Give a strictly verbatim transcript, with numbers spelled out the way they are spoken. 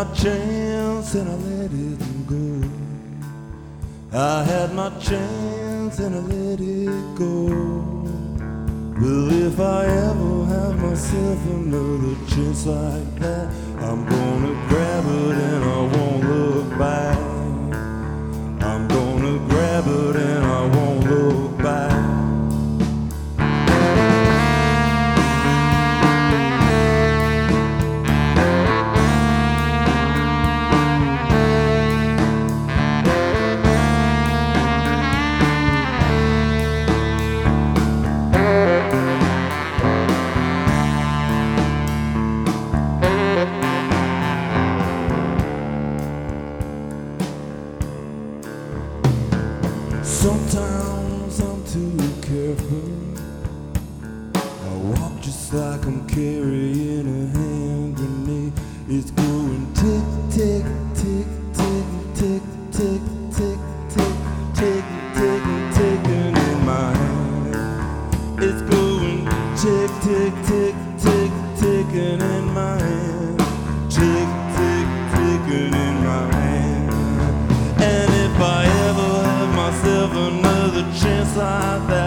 my chance and I let it go. I had my chance and I let it go. Well, if I ever have myself another chance like that, I'm gonna grab it and I won't look back. I'm gonna grab it and I won't look back. Sometimes I'm too careful. I walk just like I'm carrying a hand grenade. It's going tick, tick, tick, tick, tick, tick, tick, tick, tick, tick, ticking in my hand. It's going tick, tick, tick, tick, ticking in my hand. Tick, tick, ticking in my hand. And if I ever have myself another chance like that,